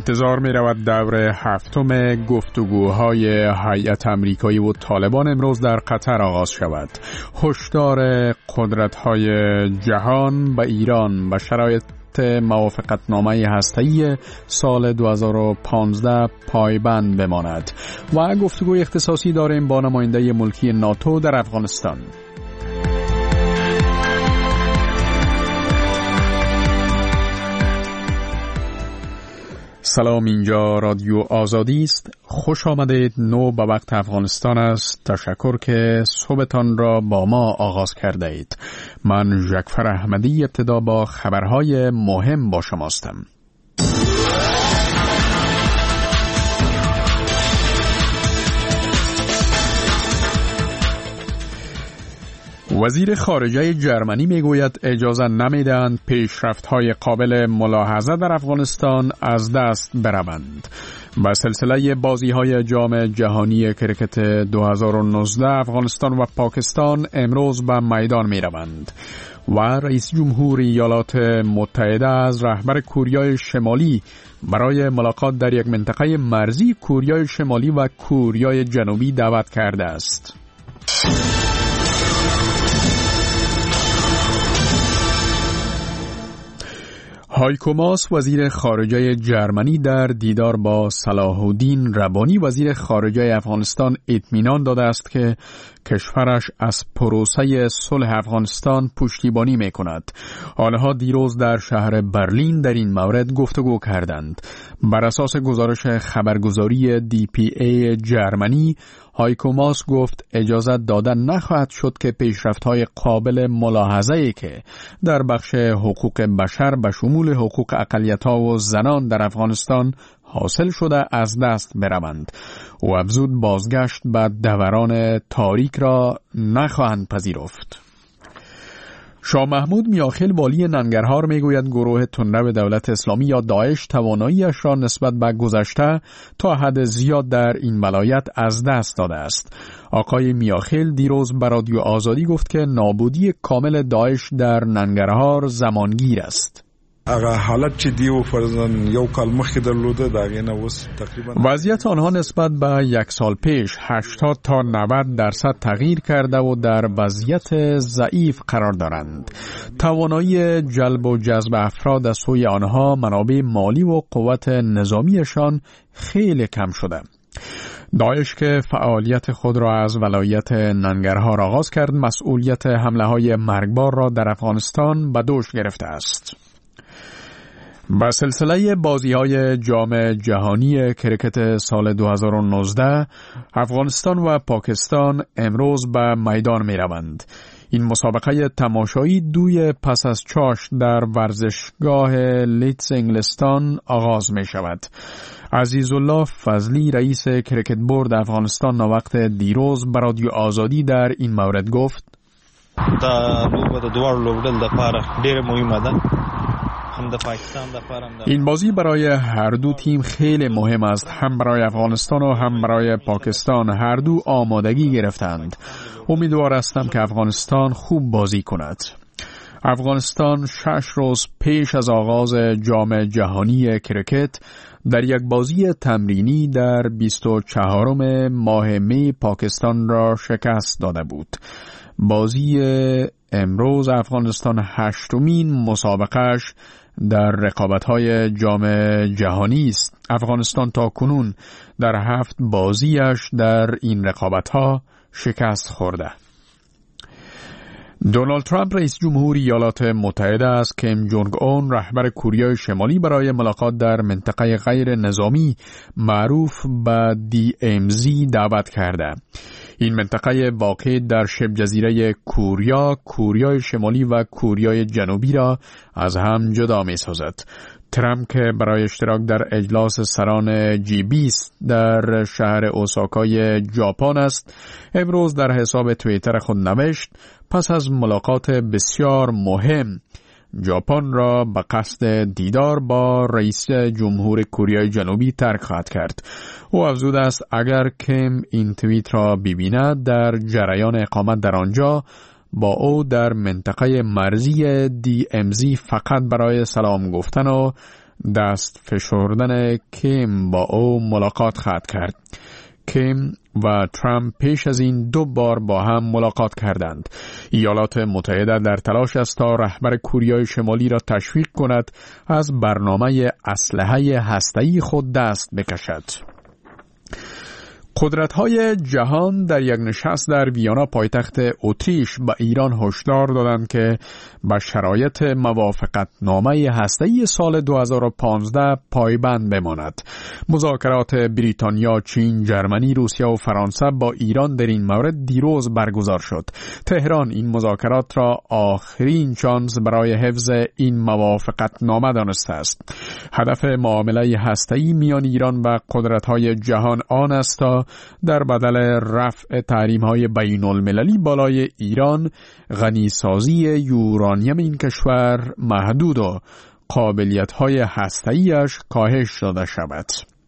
انتظار می رود دور هفتم گفتگوهای هیئت آمریکایی و طالبان امروز در قطر آغاز شود. هشدار قدرت‌های جهان به ایران و شرایط موافقتنامه هسته‌ای سال 2015 پایبند بماند و گفتگوی اختصاصی داریم با نماینده ملکی ناتو در افغانستان. سلام، اینجا رادیو آزادی است. خوش آمدید. نو به وقت افغانستان است. تشکر که صبحتان را با ما آغاز کرده اید. من ژکفر احمدی ابتدا با خبرهای مهم با شما هستم. وزیر خارجه جرمنی میگوید اجازه نمیدهند پیشرفت‌های قابل ملاحظه در افغانستان از دست بروند. با سلسله بازی‌های جام جهانی کرکت 2019 افغانستان و پاکستان امروز به میدان می‌روند و رئیس جمهور ایالات متحده از رهبر کوریای شمالی برای ملاقات در یک منطقه مرزی کوریای شمالی و کوریای جنوبی دعوت کرده است. هایکو ماس وزیر خارجه جرمنی در دیدار با صلاح الدین ربانی وزیر خارجه افغانستان اطمینان داده است که کشورش از پروسه صلح افغانستان پشتیبانی می‌کند. آنها دیروز در شهر برلین در این مورد گفتگو کردند. بر اساس گزارش خبرگزاری DPA جرمنی، هایکو ماس گفت اجازه داده نخواهد شد که پیشرفت‌های قابل ملاحظه‌ای که در بخش حقوق بشر به شمول حقوق اقلیت‌ها و زنان در افغانستان حاصل شده از دست بروند. او افزود بازگشت به دوران تاریک را نخواهند پذیرفت. شاه محمود میاخیل والی ننگرهار میگوید گروه تندرو دولت اسلامی یا داعش توانایی‌اش را نسبت به گذشته تا حد زیاد در این ولایت از دست داده است. آقای میاخیل دیروز به رادیو آزادی گفت که نابودی کامل داعش در ننگرهار زمانگیر است. هغه حالت چې دیو فرضاً یو کال مخکې درلوده دا غینه اوس تقریبا وضعیت آنها نسبت به یک سال پیش 80 تا 90% تغییر کرده و در وضعیت ضعیف قرار دارند. توانایی جلب و جذب افراد از سوی آنها، منابع مالی و قوت نظامیشان خیلی کم شده. داعش که فعالیت خود را از ولایت ننگرهار آغاز کرد، مسئولیت حمله‌های مرگبار را در افغانستان به دوش گرفته است. با سلسله بازی‌های جام جهانی کرکت سال 2019 افغانستان و پاکستان امروز به میدان می‌روند. این مسابقه تماشایی دوی پس از چاش در ورزشگاه لیدز انگلستان آغاز می‌شود. عزیزالله فضلی رئیس کرکت بورد افغانستان وقت دیروز به رادیو آزادی در این مورد گفت: دا لوبه د دوار لوبډل د پاره ډېر مهمه ده. این بازی برای هر دو تیم خیلی مهم است، هم برای افغانستان و هم برای پاکستان. هر دو آمادگی گرفتند. امیدوار هستم که افغانستان خوب بازی کند. افغانستان 6 روز پیش از آغاز جام جهانی کرکت در یک بازی تمرینی در 24 ماه می پاکستان را شکست داده بود. بازی امروز افغانستان 8مین مسابقهش در رقابت‌های جام جهانی است. افغانستان تا کنون در 7 بازیش در این رقابت‌ها شکست خورده. دونالد ترامپ رئیس جمهور ایالات متحده از کیم جونگ اون رهبر کوریای شمالی برای ملاقات در منطقه غیر نظامی معروف به DMZ دعوت کرده. این منطقه واقع در شبه جزیره کوریا، کوریای شمالی و کوریای جنوبی را از هم جدا می سازد. ترامپ که برای اشتراک در اجلاس سران G20 در شهر اوساکای ژاپن است، امروز در حساب توییتر خود نوشت پس از ملاقات بسیار مهم ژاپن را به قصد دیدار با رئیس جمهور کره جنوبی ترک خواهد کرد. او افزوده است اگر کیم این توییت را ببیند در جریان اقامت در آنجا با او در منطقه مرزی DMZ فقط برای سلام گفتن و دست فشردن کیم با او ملاقات خواهد کرد. کیم و ترامپ پیش از این 2 بار با هم ملاقات کردند. ایالات متحده در تلاش است تا رهبر کوریای شمالی را تشویق کند از برنامه اسلحه هسته‌ای خود دست بکشد. قدرت‌های جهان در یک نشست در ویانا پایتخت اتریش به ایران هشدار دادند که به شرایط موافقتنامه هسته‌ای سال 2015 پایبند بماند. مذاکرات بریتانیا، چین، ژرمنی، روسیه و فرانسه با ایران در این مورد دیروز برگزار شد. تهران این مذاکرات را آخرین شانس برای حفظ این موافقتنامه دانسته است. هدف معامله هسته‌ای میان ایران و قدرت‌های جهان آن است تا در بدل رفع تحریم‌های بین‌المللی بالای ایران، غنیسازی یورانیم این کشور محدود و قابلیت‌های هسته‌ایش کاهش داده شود.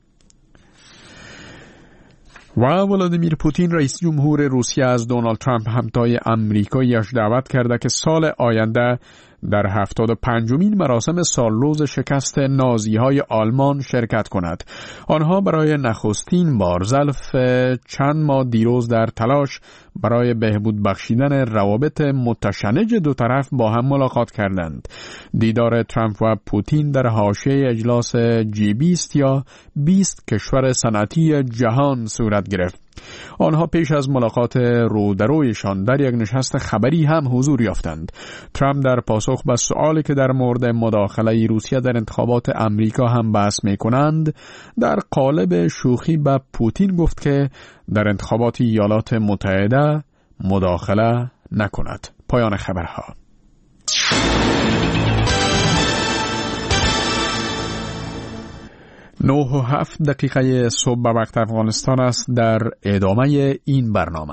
و ولادیمیر پوتین رئیس جمهور روسیه از دونالد ترامپ همتای آمریکایی‌اش دعوت کرده که سال آینده در 75مین مراسم سالروز شکست نازی‌های آلمان شرکت کند. آنها برای نخستین بار ظرف چند ماه دیروز در تلاش برای بهبود بخشیدن روابط متشنج دو طرف با هم ملاقات کردند. دیدار ترامپ و پوتین در حاشیه اجلاس G20 یا 20 کشور صنعتی جهان صورت گرفت. آنها پیش از ملاقات رودرویشان در یک نشست خبری هم حضور یافتند. ترامپ در پاسخ به سؤالی که در مورد مداخله روسیه در انتخابات امریکا هم بحث می‌کنند، در قالب شوخی به پوتین گفت که در انتخابات ایالات متحده مداخله نکند. پایان خبرها. 9:07 صبح به وقت افغانستان است. در ادامه این برنامه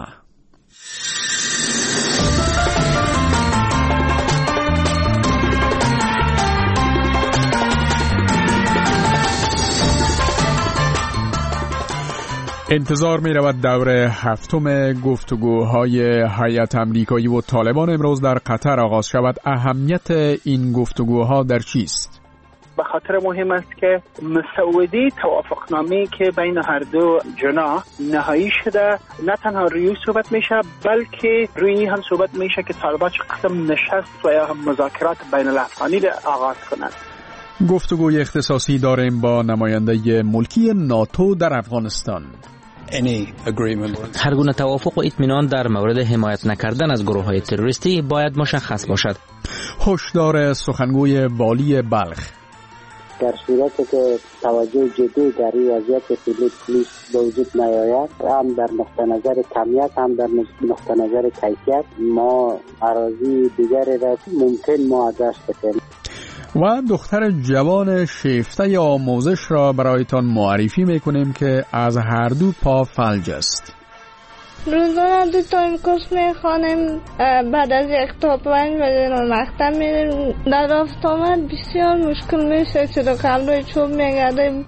انتظار می رود دور هفتم گفتگوهای هیئت آمریکایی و طالبان امروز در قطر آغاز شود. اهمیت این گفتگوها در چیست؟ به خاطر مهم است که مسوده توافقنامه‌ای که بین هر دو جناح نهایی شده، نه تنها روی صحبت میشه بلکه روی هم صحبت میشه که طالبان چه قسم نشست و یا مذاکرات بین الافغانی آغاز کنند. گفتگوی اختصاصی داریم با نماینده ملکی ناتو در افغانستان. هر گونه توافق و اطمینان در مورد حمایت نکردن از گروه‌های تروریستی باید مشخص باشد. هشدار سخنگوی والی بلخ: در صورتی که توجه جدی در این وضعیت پلیس به وجود نیاید، هم در نقطه نظر کمیت هم در نقطه نظر کیفیت، ما اراضی دیگری را ممکن ما دست بکنیم. و دختر جوان شیفته آموزش را برایتان معرفی میکنیم که از هر دو پا فلج است. روزانه 2 تایم کورس میخوانیم، بعد از یک تا 5 بجه مکتب میریم. در رفت آمد بسیار مشکل میشه، چرا کمروی چوب میگردیم.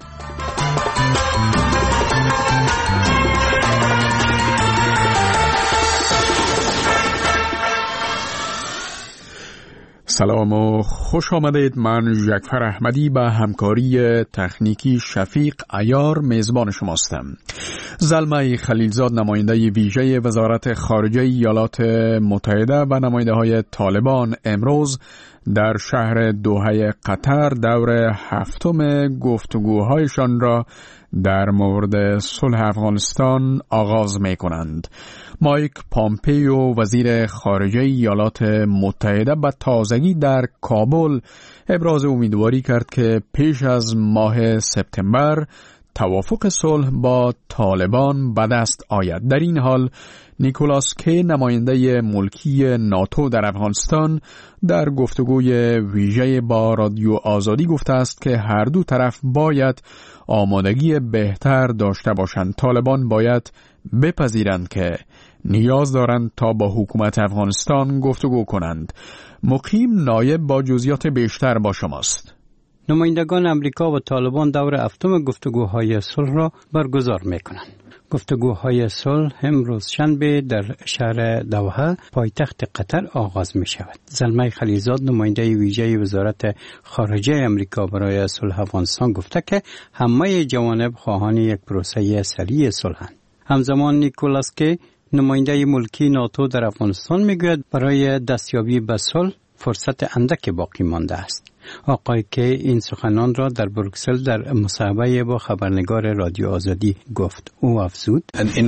سلام و خوش آمدید. من جعفر احمدی به همکاری تکنیکی شفیق عیار میزبان شماستم. زلمه خلیلزاد نماینده ویژه وزارت خارجه ایالات متحده و نماینده های طالبان امروز در شهر دوحه قطر دور هفتم گفتگوهایشان را در مورد صلح افغانستان آغاز می کنند. مایک پامپیو وزیر خارجه ایالات متحده به تازگی در کابل ابراز امیدواری کرد که پیش از ماه سپتامبر توافق صلح با طالبان به دست آید. در این حال نیکولاس کی نماینده ملکی ناتو در افغانستان در گفتگوی ویژه با رادیو آزادی گفته است که هر دو طرف باید آمادگی بهتر داشته باشند. طالبان باید بپذیرند که نیاز دارند تا با حکومت افغانستان گفتگو کنند. مقیم نایب با جزئیات بیشتر با شماست. نمایندگان امریکا و طالبان دور هفتم گفتگوهای صلح را برگزار می‌کنند. گفتگوهای صلح امروز شنبه در شهر دوحه پایتخت قطر آغاز می شود. زلمه خلیزاد نماینده ویژه وزارت خارجه امریکا برای صلح افغانستان گفته که همه جوانب خواهان یک پروسه سریع صلحند. همزمان نیکولاس کی نماینده ملکی ناتو در افغانستان میگوید برای دستیابی به صلح فرصت اندک باقی مانده است. آقای که این سخنان را در بروکسل در مصاحبه با خبرنگار رادیو آزادی گفت. او افزود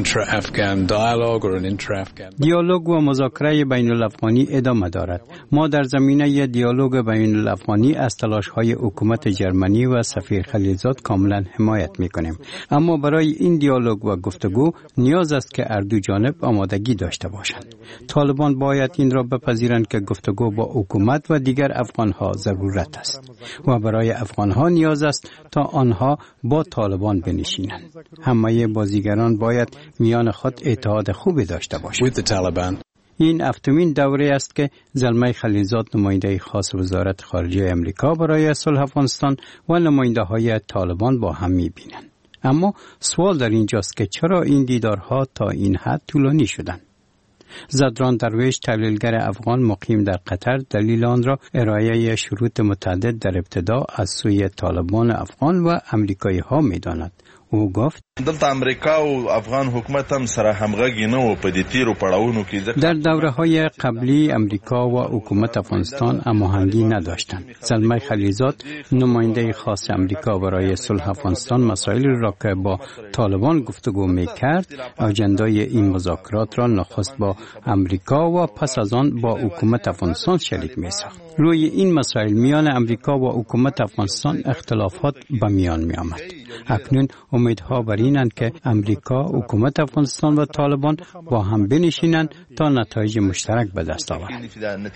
دیالوگ و مذاکره بین الافغانی ادامه دارد. ما در زمینه دیالوگ بین الافغانی از تلاش‌های حکومت جرمنی و سفیر خلیلزاد کاملا حمایت می‌کنیم. اما برای این دیالوگ و گفتگو نیاز است که هر دو جانب آمادگی داشته باشند. طالبان باید این را بپذیرند که گفتگو با حکومت و دیگر افغان‌ها ضرورت است و برای افغان‌ها نیاز است تا آنها با طالبان بنشینند. همه بازیگران باید میان خود اتحاد خوبی داشته باشند. این هفتمین دوره است که زلمه خلیلزاد نماینده خاص وزارت خارجه امریکا برای صلح افغانستان و نماینده‌های طالبان با هم می‌بینند. اما سوال در اینجاست که چرا این دیدارها تا این حد طولانی شدند؟ زدران درویش تحلیلگر افغان مقیم در قطر دلیل آن را ارائه شروط متعدد در ابتدا از سوی طالبان افغان و امریکایی ها می داند. او گفت دلته امریکا و افغان حکومت هم سره همغږی نه و په دې تیرو پړاوونو کې در دوره‌های قبلی امریکا و حکومت افغانستان هماهنگی نداشتند. زلمه خلیلزاد نماینده خاص امریکا برای صلح افغانستان مسائلی را که با طالبان گفتگو می‌کرد اجندای این مذاکرات را نخست با امریکا و پس از آن با حکومت افغانستان شریک می‌ساخت. روی این مسائل میان امریکا و حکومت افغانستان اختلافات به میان می‌آمد. اکنون امیدها بر اینند که امریکا، حکومت افغانستان و طالبان با هم بنشینند تا نتایج مشترک به دست آورند.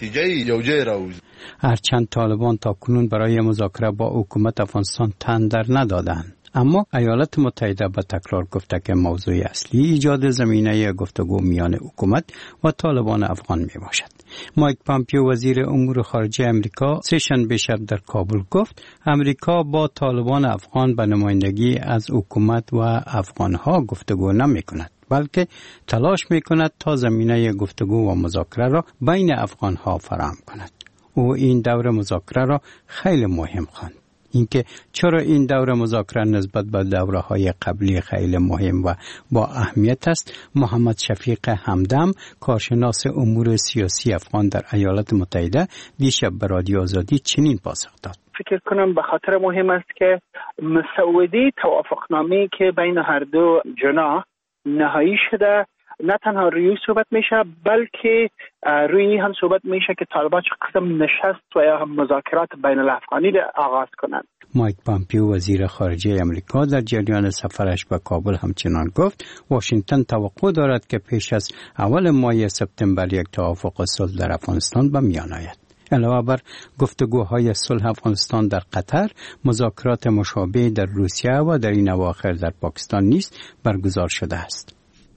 هرچند طالبان تا کنون برای مذاکره با حکومت افغانستان تن در ندادند، اما ایالات متحده به تکرار گفته که موضوع اصلی ایجاد زمینه گفتگو میان حکومت و طالبان افغان می باشد. مایک پامپیو وزیر امور خارجه امریکا سه‌شنبه شب در کابل گفت امریکا با طالبان افغان به نمایندگی از حکومت و افغانها گفتگو نمی کند، بلکه تلاش می کند تا زمینه گفتگو و مذاکره را بین افغانها فراهم کند. او این دور مذاکره را خیلی مهم خواند. اینکه چرا این دور مذاکره نسبت به دوره‌های قبلی خیلی مهم و با اهمیت است، محمد شفیق همدم کارشناس امور سیاسی افغان در ایالات متحده دیشب به رادیو آزادی چنین پاسخ داد. فکر کنم به خاطر مهم است که مسوده توافقنامه‌ای که بین هر دو جناح نهایی شده نه تنها روی صحبت میشه بلکه روی هم صحبت میشه که طالبان چه قسم نشست و یا مذاکرات بین الافغانی آغاز کنند. مایک پامپیو وزیر خارجه امریکا در جریان سفرش به کابل همچنان گفت واشنگتن توقع دارد که پیش از اول ماه سپتامبر یک توافق صلح در افغانستان به میان آید. علاوه بر گفتگوهای صلح افغانستان در قطر، مذاکرات مشابه در روسیه و در این اواخر در پاکستان نیز برگزار شده است.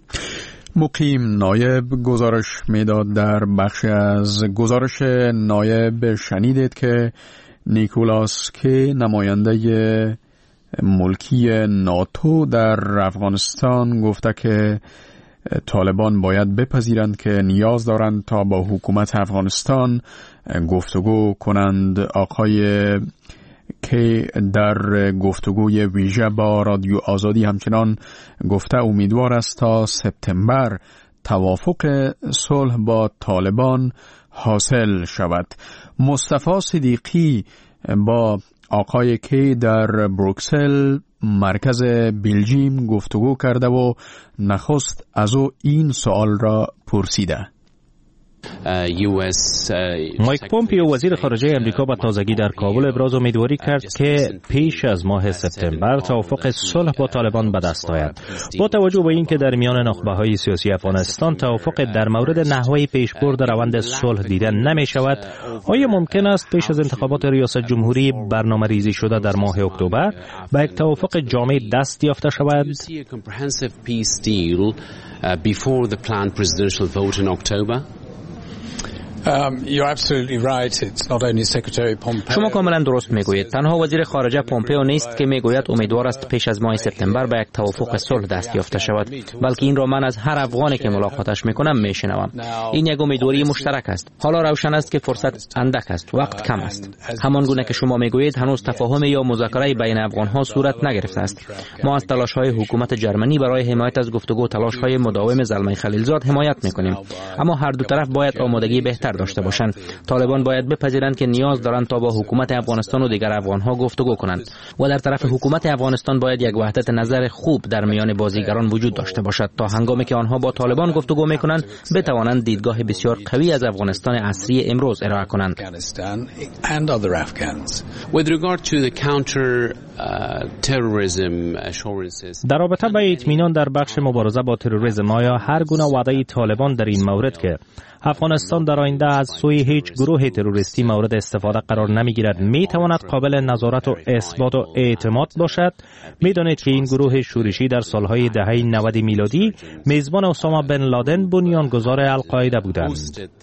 مقیم نایب گزارش میداد. در بخش از گزارش نایب شنیدید که نیکولاس کی نماینده ملکی ناتو در افغانستان گفته که طالبان باید بپذیرند که نیاز دارند تا با حکومت افغانستان گفتگو کنند. آقای که در گفتگوی ویژه با رادیو آزادی همچنان گفته امیدوار است تا سپتامبر توافق صلح با طالبان حاصل شود. مصطفی صدیقی با آقای کی در بروکسل مرکز بلژیم گفتگو کرده و نخست از او این سوال را پرسیده. مایک پومپیو وزیر خارجه امریکا با تازگی در کابل ابراز امیدواری کرد که پیش از ماه سپتامبر توافق صلح با طالبان به دست آید. با توجه به اینکه در میان نخبه‌های سیاسی افغانستان توافق در مورد نحوه پیشبرد روند صلح دیده نمی شود، آیا ممکن است پیش از انتخابات ریاست جمهوری برنامه‌ریزی شده در ماه اکتبر به یک توافق جامع دست یافته شود؟ شما کاملا درست میگویید. تنها وزیر خارجه پومپئو نیست که میگوید امیدوار است پیش از ماه سپتامبر به یک توافق صلح دست یافته شود، بلکه این را من از هر افغانی که ملاقاتش میکنم میشنوم. این یک امیدواری مشترک است. حالا روشن است که فرصت اندک است، وقت کم است. همان گونه که شما میگویید هنوز تفاهم یا مذاکره بین افغانها صورت نگرفته است. ما از تلاش‌های حکومت جرمنی برای حمایت از گفتگو تلاش‌های مداوم زلمه خلیلزاد حمایت میکنیم، اما هر دو طرف باید آمادگی بهتر داشته باشند. طالبان باید بپذیرند که نیاز دارند تا با حکومت افغانستان و دیگر افغانها گفتگو کنند و در طرف حکومت افغانستان باید یک وحدت نظر خوب در میان بازیگران وجود داشته باشد تا هنگامی که آنها با طالبان گفتگو میکنند بتوانند دیدگاه بسیار قوی از افغانستان عصری امروز ارائه کنند. در رابطه با اطمینان در بخش مبارزه با تروریسم، آیا هر گونه وعده طالبان در این مورد که افغانستان در آینده از سوی هیچ گروه تروریستی مورد استفاده قرار نمیگیرد می تواند قابل نظارت و اثبات و اعتماد باشد؟ میدانید که این گروه شورشی در سالهای دهه 90 میلادی میزبان اسامه بن لادن بنیانگذار القاعده بودند.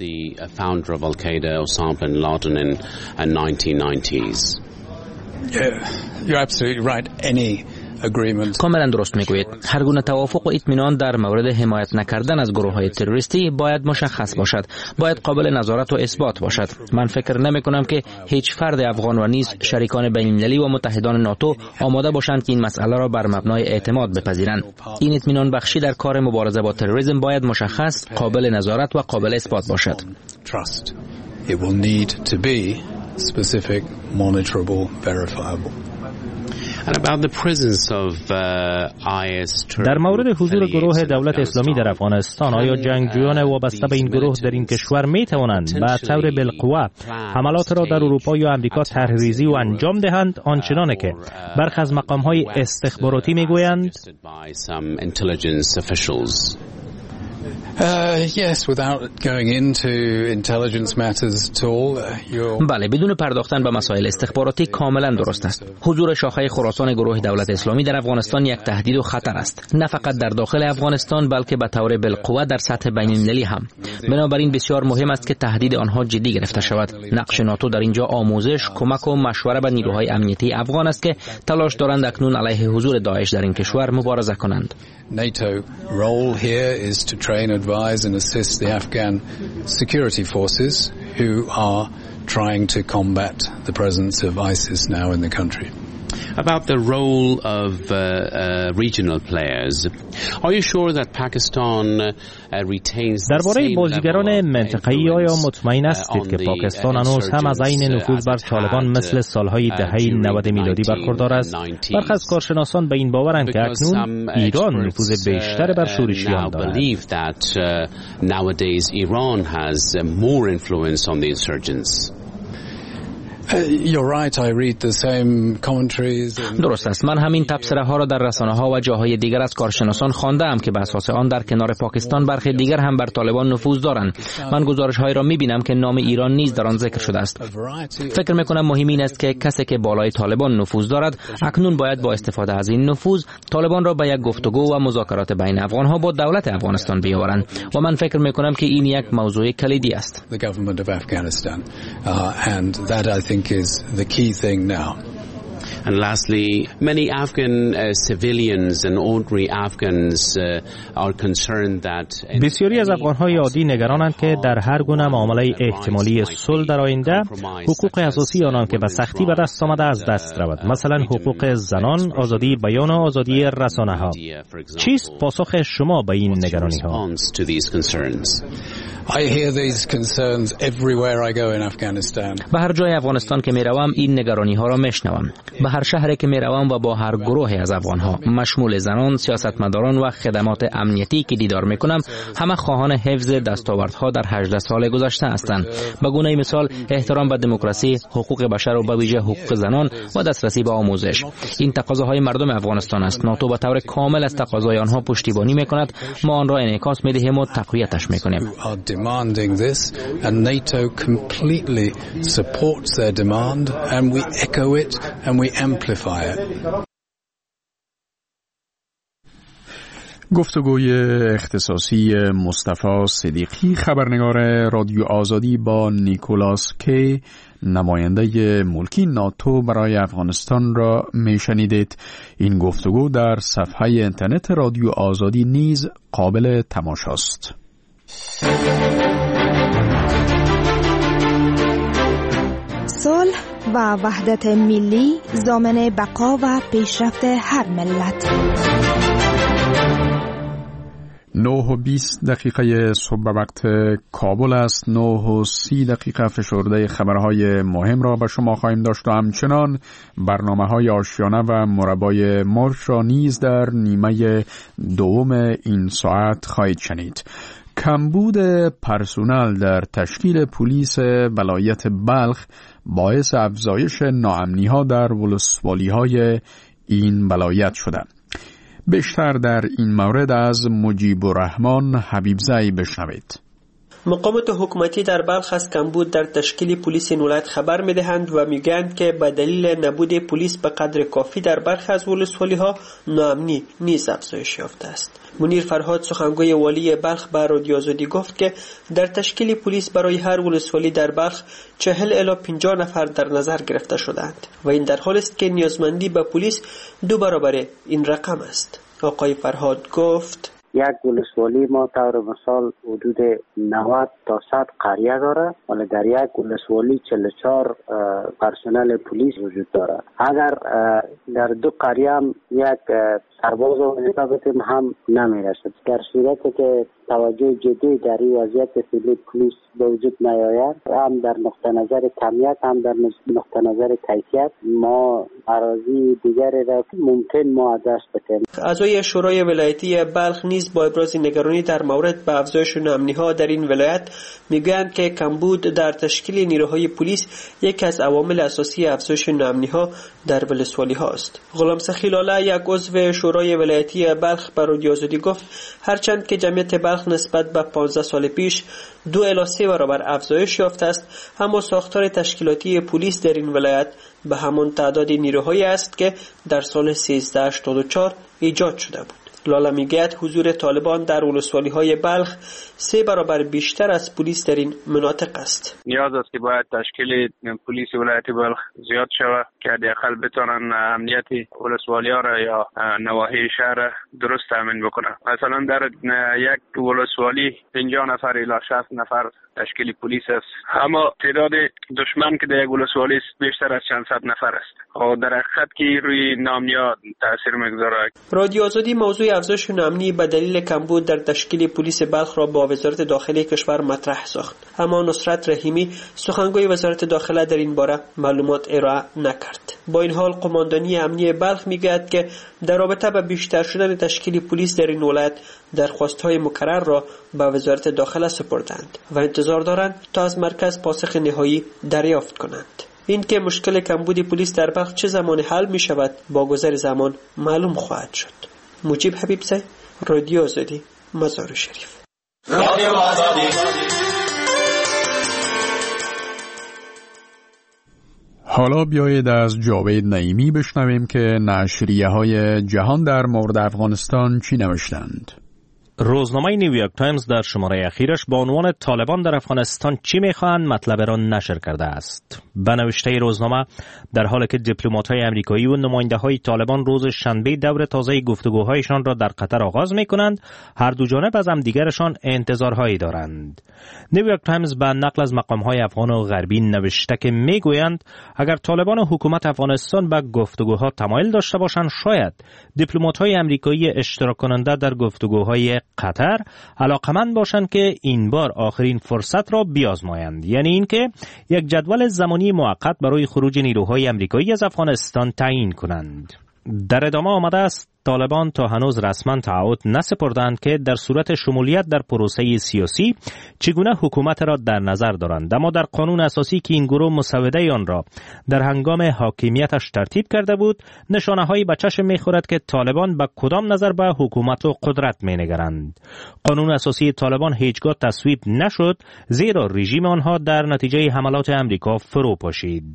کاملا درست میگویید. هر گونه توافق و اطمینان در مورد حمایت نکردن از گروه‌های تروریستی باید مشخص باشد، باید قابل نظارت و اثبات باشد. من فکر نمی کنم که هیچ فرد افغان و نیز شریکان بین‌المللی و متحدان ناتو آماده باشند که این مسئله را بر مبنای اعتماد بپذیرند. این اطمینان بخشی در کار مبارزه با تروریسم باید مشخص، قابل نظارت و قابل اثبات باشد. Specific, monitorable, verifiable. در مورد حضور گروه دولت اسلامی در افغانستان، آیا جنگجویان وابسته به این گروه در این کشور می توانند به طور بالقوه حملات را در اروپا یا امریکا طرحریزی و انجام دهند، آنچنانه که برخی از مقام‌های استخباراتی میگویند؟ بله، بدون پرداختن به مسائل استخباراتی کاملا درست است. حضور شاخه خراسان گروه دولت اسلامی در افغانستان یک تهدید و خطر است، نه فقط در داخل افغانستان بلکه به طور بالقوه در سطح بین‌المللی هم. بنابراین بسیار مهم است که تهدید آنها جدی گرفته شود. نقش ناتو در اینجا آموزش، کمک و مشوره به نیروهای امنیتی افغان است که تلاش دارند اکنون علیه حضور داعش در این کشور مبارزه کنند. NATO role here is to train, advise and assist the Afghan security forces who are trying to combat the presence of ISIS now in the country. About the role of regional players, are you sure that Pakistan retains درباره بازیگران منطقه‌ای آیا مطمئن هستید که پاکستان هنوز هم از عین نفوذ بر طالبان مثل سالهای دهه 90 میلادی برخوردار است؟ برخی از کارشناسان به این باورند که اکنون ایران نفوذ بیشتر بر شورشیان دارد. درست است. من همین تبصره ها را در رسانه ها و جاهای دیگر از کارشناسان خواندم که بر اساس آن در کنار پاکستان برخی دیگر هم بر طالبان نفوذ دارند. من گزارش هایی را میبینم که نام ایران نیز در آن ذکر شده است. فکر میکنم مهم این است که کسی که بالای طالبان نفوذ دارد اکنون باید با استفاده از این نفوذ طالبان را به یک گفتگو و مذاکرات بین افغان ها با دولت افغانستان بیاورند و من فکر میکنم که این یک موضوع کلیدی است. Is the key thing now. And lastly, many Afghan civilians and ordinary Afghans are concerned that بسیاری از افغان‌های عادی نگرانند که در هر گونه معامله احتمالی صلح در آینده حقوق اساسی آنان که به سختی به دست آمده از دست رود، مثلا حقوق زنان، آزادی بیان و آزادی رسانه‌ها. چیست پاسخ شما به این نگرانی‌ها؟ I hear these concerns everywhere I go in Afghanistan. به هر جای افغانستان که میروم این نگرانی ها را میشنوم. به هر شهری که میروم و با هر گروهی از افغان ها مشمول زنان، سیاستمداران و خدمات امنیتی که دیدار میکنم، همه خواهان حفظ دستاوردها در 18 سال گذشته هستند. به گونه مثال احترام به دموکراسی، حقوق بشر و به ویژه حقوق زنان و دسترسی به آموزش. این تقاضاهای مردم افغانستان است. ناتو به طور کامل از تقاضای آنها پشتیبانی میکند. ما آن را انعکاس میدهیم و تقویتش میکنیم. Demanding this, and NATO completely supports their demand, and we echo it and we amplify it. گفتگوی اختصاصی مصطفی صدیقی خبرنگار رادیو آزادی با نیکولاس کی نماینده ملکی ناتو برای افغانستان را میشنیدید. این گفتگو در صفحه اینترنت رادیو آزادی نیز قابل تماشاست. صلح و وحدت ملی ضامن بقا و پیشرفت هر ملت. 9:20 صبح وقت کابل است. 9:30 فشرده خبرهای مهم را به شما خواهیم داشت و همچنان برنامه‌های آشیانه و مربای مرغ را نیز در نیمه دوم این ساعت خواهید شنید. کمبود پرسونل در تشکیل پلیس ولایت بلخ باعث افزایش ناامنی‌ها در ولسوالی‌های این ولایت شده. بیشتر در این مورد از مجیب الرحمن حبیبزئی بشنوید. مقامات حکومتی در بلخ از کمبود در تشکیل پلیس این ولایت خبر می‌دهند و میگویند که به دلیل نبود پلیس به قدر کافی در برخی از ولسوالی‌ها ناامنی نیز افزایش یافته است. منیر فرهاد سخنگوی والی بلخ به رادیو آزادی گفت که در تشکیل پلیس برای هر ولسوالی در بلخ 40 الی 50 نفر در نظر گرفته شدند و این در حالی است که نیازمندی به پلیس 2 برابر این رقم است. آقای فرهاد گفت یک ولسوالی ما طور مثال حدود 90 تا 100 قریه داره، ولی در یک ولسوالی 44 پرسنل پلیس وجود داره. اگر در 2 قریه هم یک سرباز و نظام هم نمیرسد. در صورتی که توجه جدی در این وضعیت فعلی پلیس به وجود نیاید، هم در نقطه نظر کمیت هم در نقطه نظر کیفیت، ما اراضی دیگری را ممکن ما دست بدیم. اعضای شورای ولایتی بلخ نیز با ابراز نگرانی در مورد به افزایش ناامنی‌ها در این ولایت میگویند که کمبود در تشکیل نیروهای پلیس یکی از عوامل اساسی افزایش ناامنی‌ها در ولسوالی‌ها است. غلام سخی لاله، یک عضو شورای ولایتی بلخ، به رادیو آزادی گفت هرچند که جمعیت بلخ نسبت به 15 سال پیش 2 الی 3 برابر افزایش یافته است، اما ساختار تشکیلاتی پلیس در این ولایت به همان تعداد نیروهایی است که در سال 1384 ایجاد شده بود. لاله میگوید حضور طالبان در ولسوالی‌های بلخ 3 برابر بیشتر از پلیس در این مناطق است. نیاز است که باید تشکیل پلیس ولایت بلخ زیاد شود که حداقل بتوانند امنیت ولسوالی‌ها را یا نواحی شهر درست تامین بکنند. مثلا در یک ولسوالی 50 نفر الی 60 نفر تشکیل پلیس است، اما تعداد دشمن که در یک ولسوالی بیشتر از چند صد نفر است و در حقیقت که روی ناامنی‌ها تاثیر می‌گذارد. رادیو آزادی موضوع افزایش ناامنی به دلیل کمبود در تشکیل پلیس بلخ را با وزارت داخلی کشور مطرح ساخت، اما نصرت رحیمی سخنگوی وزارت داخله در این باره معلومات ارائه نکرد. با این حال قماندانی امنیه بلخ میگوید که در رابطه با بیشتر شدن تشکیل پلیس در این ولایت درخواست‌های مکرر را به وزارت داخله سپردند و انتظار دارند تا از مرکز پاسخ نهایی دریافت کنند. این که مشکل کمبود پلیس در بلخ چه زمان حل می شود با گذر زمان معلوم خواهد شد. مجیب حبیبزئی، رادیو آزادی، مزار شریف. رادیو آزادی. حالا بیایید از جاوید نعیمی بشنویم که نشریه‌های جهان در مورد افغانستان چی نوشتند. روزنامه نیویورک تایمز در شماره اخیرش با عنوان طالبان در افغانستان چی میخواهند مطلب را نشر کرده است. به نوشته روزنامه، در حالی که دیپلمات‌های آمریکایی و نماینده‌های طالبان روز شنبه دور تازه گفتگوهایشان را در قطر آغاز می‌کنند، هر دو جانب از همدیگرشان انتظارهایی دارند. نیویورک تایمز به نقل از مقام‌های افغان و غربی نوشته که میگویند اگر طالبان و حکومت افغانستان به گفتگوها تمایل داشته باشند، شاید دیپلمات‌های آمریکایی اشتراک کننده در گفتگوهای قطر علاقمند باشند که این بار آخرین فرصت را بیازمایند، یعنی اینکه یک جدول زمانی موقت برای خروج نیروهای آمریکایی از افغانستان تعیین کنند. در ادامه آمده است طالبان تا هنوز رسما تعهد نسپردند که در صورت شمولیت در پروسه سیاسی چگونه حکومت را در نظر دارند، اما در قانون اساسی که این گروه مسوده آن را در هنگام حاکمیتش ترتیب کرده بود، نشانه‌هایی به چشم می‌خورد که طالبان به کدام نظر به حکومت و قدرت می‌نگرند. قانون اساسی طالبان هیچگاه تصویب نشد، زیرا رژیم آنها در نتیجه حملات امریکا فرو پاشید.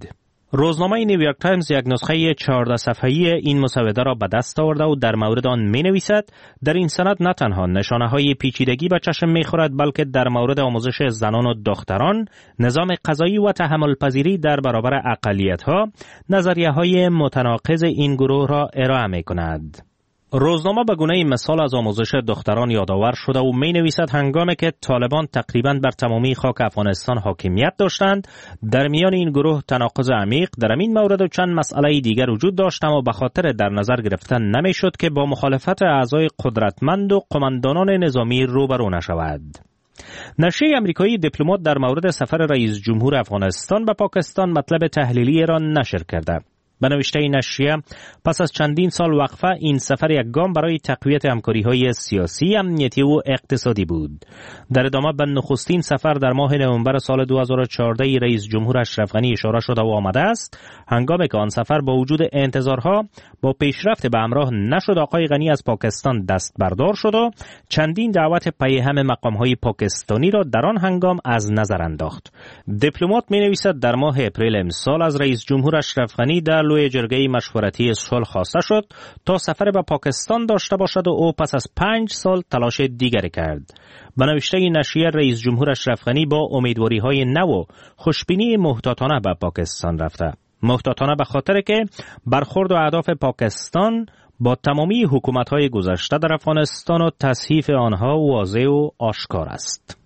روزنامه نیویورک تایمز یک نسخه 14 صفحه‌ای این مسوده را به دست آورده و در مورد آن می‌نویسد در این سند نه تنها نشانه‌های پیچیدگی به چشم می‌خورد بلکه در مورد آموزش زنان و دختران، نظام قضایی و تحمل پذیری در برابر اقلیت‌ها، نظریه‌های متناقض این گروه را ارائه می‌کند. روزنامه به گونه مثال از آموزش دختران یادآور شده و می نویسد هنگامی که طالبان تقریباً بر تمامی خاک افغانستان حاکمیت داشتند، در میان این گروه تناقض عمیق در این مورد و چند مسئله دیگر وجود داشت، اما به خاطر در نظر گرفتن نمی شد که با مخالفت اعضای قدرتمند و قماندانان نظامی روبرو نشود. نشریه امریکایی دیپلمات در مورد سفر رئیس جمهور افغانستان به پاکستان مطلب تحلیلی را نشر کرده. به نوشته این نشریه پس از چندین سال وقفه این سفر یک گام برای تقویت همکاری‌های سیاسی، امنیتی و اقتصادی بود. در ادامه به نخستین سفر در ماه نوامبر سال 2014 رئیس جمهور اشرف غنی اشاره شده و آمده است. هنگامی که آن سفر با وجود انتظارها با پیشرفت به همراه نشد، آقای غنی از پاکستان دست بردار شد و چندین دعوت پیهم مقام‌های پاکستانی را در آن هنگام از نظر انداخت. دیپلمات می‌نویسد در ماه اپریل امسال از رئیس جمهور اشرف غنی در لوی جرگه مشورتی صلح خواسته شد تا سفر به پاکستان داشته باشد و او پس از 5 سال تلاش دیگری کرد. به نوشته نشریه رئیس جمهور اشرف غنی با امیدواری‌های نو و خوشبینی محتاطانه به پاکستان رفته. محتاطانه به خاطر که برخورد و اهداف پاکستان با تمامی حکومت‌های گذشته در افغانستان و تصحیف آنها واضح و آشکار است.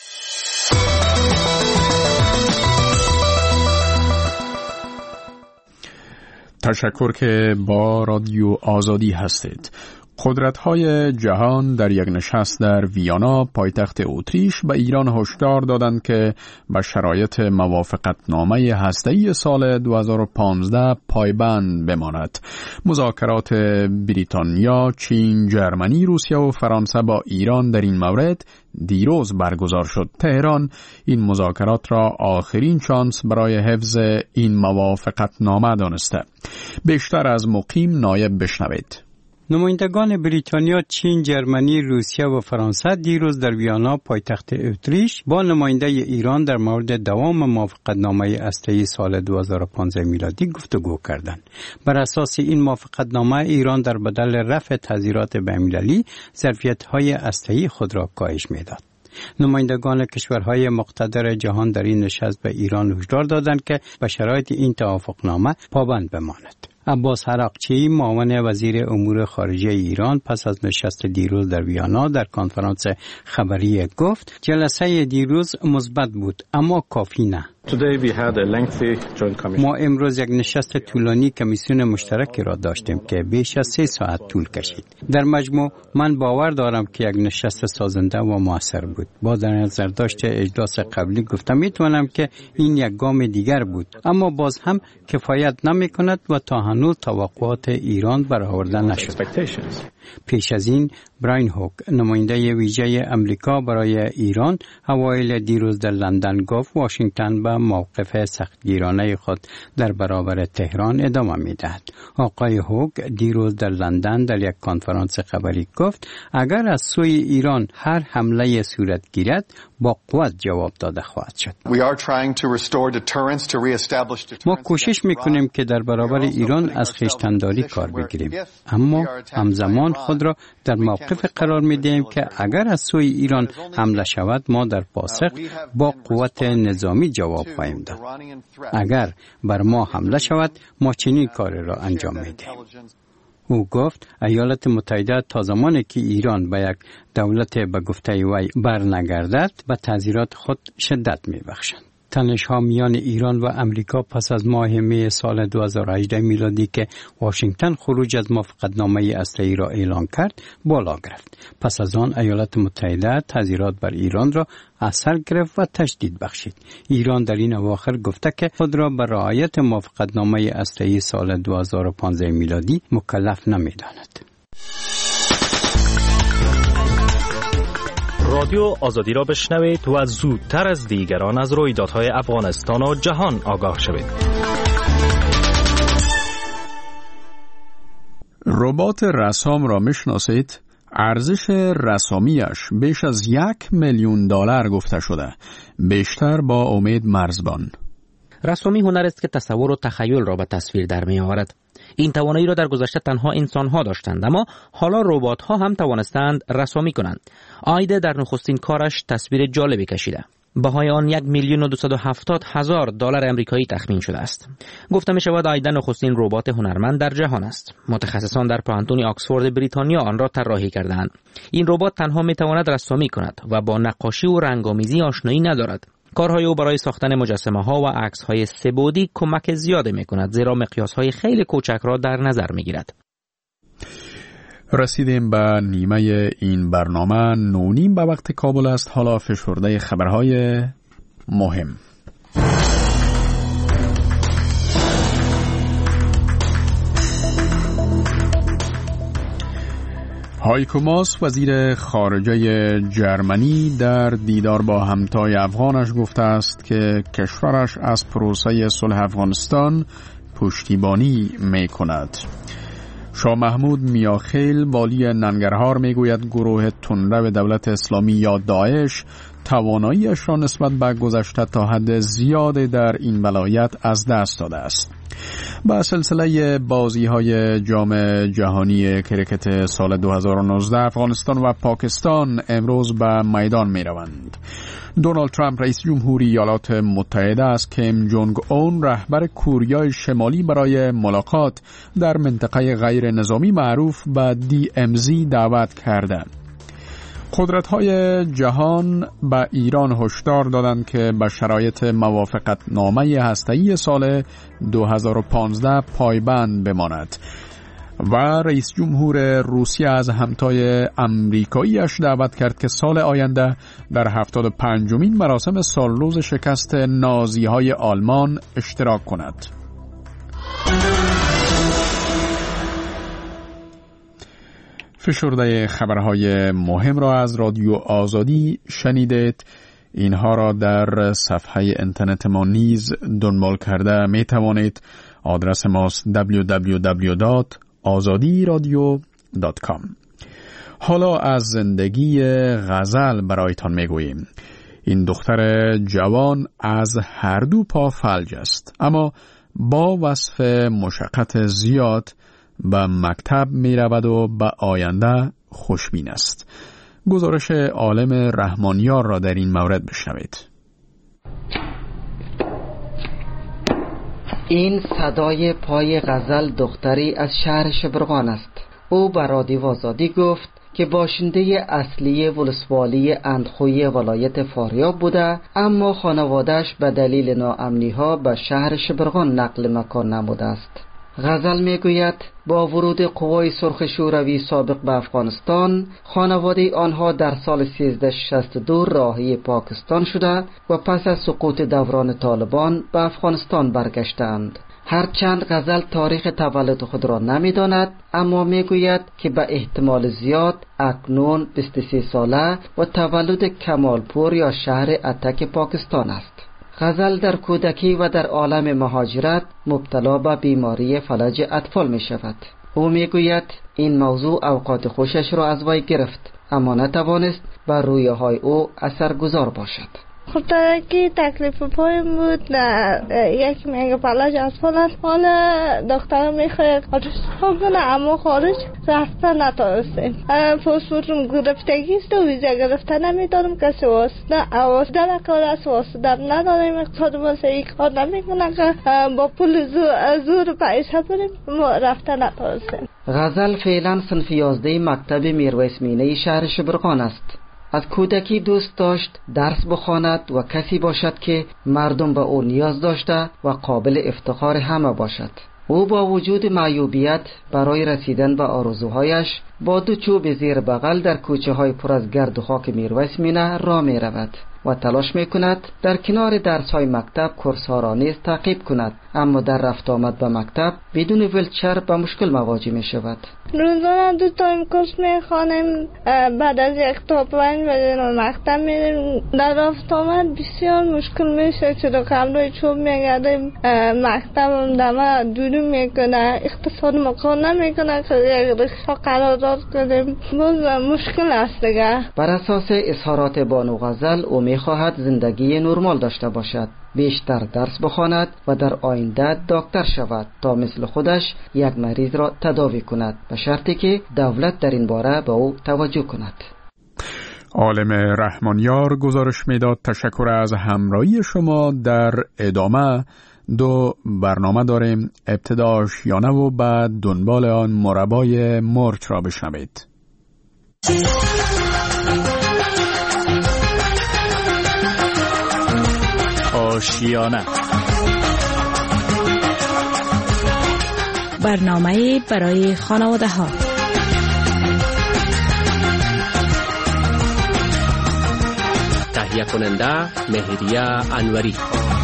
تشکر که با رادیو آزادی هستید. قدرت‌های جهان در یک نشست در ویانا پایتخت اتریش به ایران هشدار دادند که به شرایط موافقتنامه هسته‌ای سال 2015 پایبند بماند. مذاکرات بریتانیا، چین، جرمنی، روسیه و فرانسه با ایران در این مورد دیروز برگزار شد. تهران این مذاکرات را آخرین شانس برای حفظ این موافقتنامه دانسته. بیشتر از مقیم نایب بشنوید. نمایندگان بریتانیا، چین، جرمنی، روسیه و فرانسه دیروز در ویانا پایتخت اتریش با نماینده ایران در مورد دوام موافقتنامه هسته‌ای سال 2015 میلادی گفتگو کردند. بر اساس این موافقتنامه ایران در بدل رفع تحذیرات بین‌المللی ظرفیت‌های هسته‌ای خود را کاهش می‌داد. نمایندگان کشورهای مقتدر جهان در این نشست به ایران هشدار دادند که به شرایط این توافقنامه پابند بماند. عباس عراقچی، معاون وزیر امور خارجه ایران، پس از نشست دیروز در ویانا در کنفرانس خبری گفت جلسه دیروز مثبت بود اما کافی نه. ما امروز یک نشست طولانی کمیسیون مشترکی را داشتیم که بیش از 3 ساعت طول کشید. در مجموع من باور دارم که یک نشست سازنده و موثر بود. با در نظر داشت اجلاس قبلی گفتم میتونم که این یک گام دیگر بود، اما باز هم کفایت نمی کند و تا هنوز توقعات ایران برآورده نشد. پیش از این براین هوک، نماینده ویژه امریکا برای ایران، اوایل دیروز در لندن گفت واشنگتن به موقف سختگیرانه خود در برابر تهران ادامه می‌دهد. آقای هوک دیروز در لندن در یک کنفرانس خبری گفت اگر از سوی ایران هر حمله صورت گیرد با قوت جواب داده خواهد شد. ما کوشش می‌کنیم که در برابر ایران از خویشتن‌داری کار بگیریم، اما همزمان خود را در موقف قرار می‌دهیم که اگر از سوی ایران حمله شود ما در پاسخ با قوت نظامی جواب خواهیم داد. اگر بر ما حمله شود ما چنین کاری را انجام می‌دهیم. او گفت ایالات متحده تا زمانی که ایران به یک دولت به گفته وی برنگردد به تحذیرات خود شدت می‌بخشند. تنش‌ها میان ایران و امریکا پس از ماه می سال 2018 میلادی که واشنگتن خروج از موافقتنامه هسته‌ای را اعلان کرد بالا گرفت. پس از آن ایالات متحده تحذیرات بر ایران را اثر گرفت و تشدید بخشید. ایران در این اواخر گفته که خود را به رعایت موافقتنامه هسته‌ای سال 2015 میلادی مکلف نمی‌داند. رادیو آزادی را بشنوید و زودتر از دیگران از رویدادهای افغانستان و جهان آگاه شوید. ربات رسام را میشناسید؟ ارزش رسامیش بیش از $1,000,000 گفته شده. بیشتر با امید مرزبان. رسامی هنر است که تصور و تخیل را به تصویر در می آورد. این توانایی را در گذشته تنها انسان‌ها داشتند، اما حالا ربات‌ها هم توانستند رسامی کنند. آیده در نخستین کارش تصویر جالبی کشیده. بهای آن $1,270,000 آمریکایی تخمین شده است. گفته می شود آیده نخستین ربات هنرمند در جهان است. متخصصان در پانتون آکسفورد بریتانیا آن را طراحی کردند. این ربات تنها می تواند رسامی کند و با نقاشی و رنگامیزی آشنایی ندارد. کارهای او برای ساختن مجسمه ها و عکس های سه‌بعدی کمک زیادی می کند، زیرا مقیاس های خیلی کوچک را در نظر می گیرد. رسیدیم به نیمه این برنامه. 9:30 به وقت کابل است. حالا فشرده خبرهای مهم. هایکو ماس وزیر خارجه جرمنی در دیدار با همتای افغانش گفته است که کشورش از پروسه صلح افغانستان پشتیبانی می کند. شاه محمود میاخیل والی ننگرهار میگوید گروه تندرو دولت اسلامی یا داعش تواناییش را نسبت به گذشته تا حد زیادی در این ولایت از دست داده است. با سلسله بازی‌های جام جهانی کریکت سال 2019 افغانستان و پاکستان امروز به میدان می‌روند. دونالد ترامپ رئیس جمهوری ایالات متحده از کیم جونگ اون رهبر کوریای شمالی برای ملاقات در منطقه غیر نظامی معروف به DMZ دعوت کرده. قدرت‌های جهان به ایران هشدار دادند که به شرایط موافقتنامه هسته‌ای سال 2015 پایبند بماند و رئیس جمهور روسیه از همتای امریکاییش دعوت کرد که سال آینده در 75مین مراسم سالروز شکست نازی‌های آلمان اشتراک کند. فشرده خبرهای مهم را از رادیو آزادی شنیدید. اینها را در صفحه اینترنت ما نیز دنبال کرده می توانید. آدرس ماست www.azadiradio.com. حالا از زندگی غزل برایتان می گوییم. این دختر جوان از هر دو پا فلج است، اما با وصف مشقت زیاد به مکتب می رود و به آینده خوشبین است. گزارش عالم رحمانیار را در این مورد بشنوید. این صدای پای غزل دختری از شهر شبرغان است. او به رادیو آزادی گفت که باشنده اصلی ولسوالی اندخوی ولایت فاریاب بوده، اما خانواده‌اش به دلیل ناامنی‌ها به شهر شبرغان نقل مکان نموده است. غزل میگوید با ورود قوای سرخ شوروی سابق به افغانستان، خانواده آنها در سال 1362 راهی پاکستان شده و پس از سقوط دوران طالبان به افغانستان برگشتند. هرچند غزل تاریخ تولد خود را نمی‌داند، اما میگوید که به احتمال زیاد اکنون 23 ساله و تولد کمالپور یا شهر اتک پاکستان است. غزل در کودکی و در عالم مهاجرت مبتلا به بیماری فلج اطفال می شود. او می گوید این موضوع اوقات خوشش را از وی گرفت، اما نتوانست بر رویاهای او اثرگذار باشد. خب ترکی تکلیف پایم بود، یک میگه فلج اطفال است. حالا دکتر میخواد خارج کنه، اما خارج رفته نتونستیم. پاسپورتم گرفتگی است و ویزا گرفته نمیدارم، کسی واسطه نکرده است، واسطه نداریم. اقتصاد واسه یک کار نمیکنه که با پول زور پیسه بریم، ما رفته نتونستیم. غزل فعلا صنف 11 مکتب میرویس مینه شهر شبرغان است. از کودکی دوست داشت درس بخواند و کسی باشد که مردم به او نیاز داشته و قابل افتخار همه باشد. او با وجود معیوبیت برای رسیدن به آرزوهایش با دو چوب زیر بغل در کوچه های پر از گرد و خاک میرویس مینه راه می رود و تلاش می کند در کنار درس های مکتب کورس ها را نیز تعقیب کند، اما در رفت آمد به مکتب بدون ویلچر به مشکل مواجه می شود. روزانه 2 تایم کورس میخوانیم، بعد از یک تا 5 به مکتب میریم. در رفت آمد بسیار مشکل میشه، چرا کمرای چوب میگردیم، مکتب دمه دورو میکنه، اقتصاد مکان نمیکنه که یک رکشا قرارداد کنیم، باز مشکل است دیگه. بر اساس اظهارات بانو غزل او می‌خواهد زندگی نرمال داشته باشد، بیشتر درس بخواند و در آینده دکتر شود تا مثل خودش یک مریض را تداوی کند، به شرطی که دولت در این باره به او توجه کند. عالم رحمانیار گزارش میداد. تشکر از همراهی شما. در ادامه 2 برنامه داریم. ابتداش یانه و بعد دنبال آن مربای مرچ را بشنوید. آشیانه، برنامه برای خانواده ها. تهیه کننده مهریه انوری.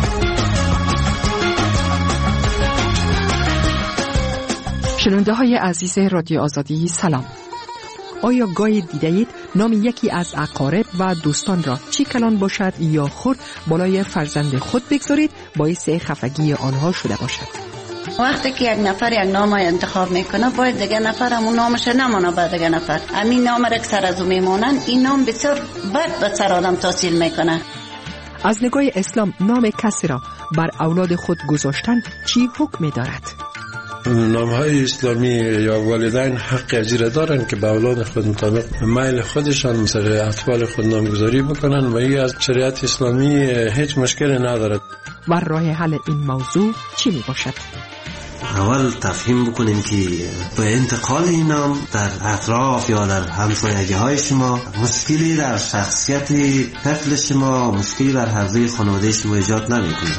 شنونده های عزیز رادیو آزادی سلام. آیا گاهی دیدید نام یکی از اقارب و دوستان را چی کلان باشد یا خرد بالای فرزند خود بگذارید باعث خفگی آنها شده باشد؟ وقتی که یک نفر یک نام انتخاب میکنه باید دیگه نفر همون نامش نمونه به دیگه نفر. همین نام را که سر از او میمونن، این نام بسیار بد به سر آدم تاثیر میکنه. از نگاه اسلام نام کسی را بر اولاد خود گذاشتن چی حکم دارد؟ نام‌های اسلامی یا والدین حق اجازه دارن که به اولاد خود مطابق میل خودشان مثل اطفال خود نامگذاری بکنن و این از شریعت اسلامی هیچ مشکلی ندارد. و راه حل این موضوع چی می باشد؟ اول تفهیم بکنیم که به انتقال این نام در اطراف یا در همسایگی‌های شما مشکلی در شخصیت طفل شما، مشکلی در حوزه خانواده شما ایجاد نمی‌کنه.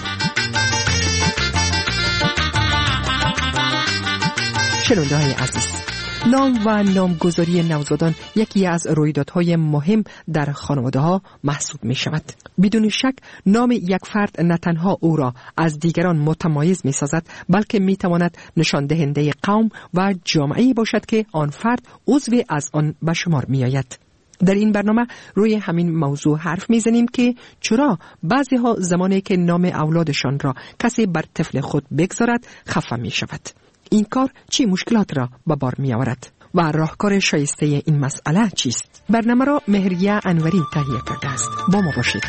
شنونده های عزیز، نام و نامگذاری نوزادان یکی از رویدادهای مهم در خانواده ها محسوب می شود. بدون شک نام یک فرد نه تنها او را از دیگران متمایز می سازد، بلکه می تواند نشان دهنده قوم و جامعه‌ای باشد که آن فرد عضو از آن به شمار می آید. در این برنامه روی همین موضوع حرف میزنیم که چرا بعضی ها زمانی که نام اولادشان را کسی بر طفل خود بگذارد خفه می شود. این کار چی مشکلات را به بار می آورد و راهکار شایسته این مسئله چیست؟ برنامه را مهریه انوری تهیه کرده است. با ما باشید.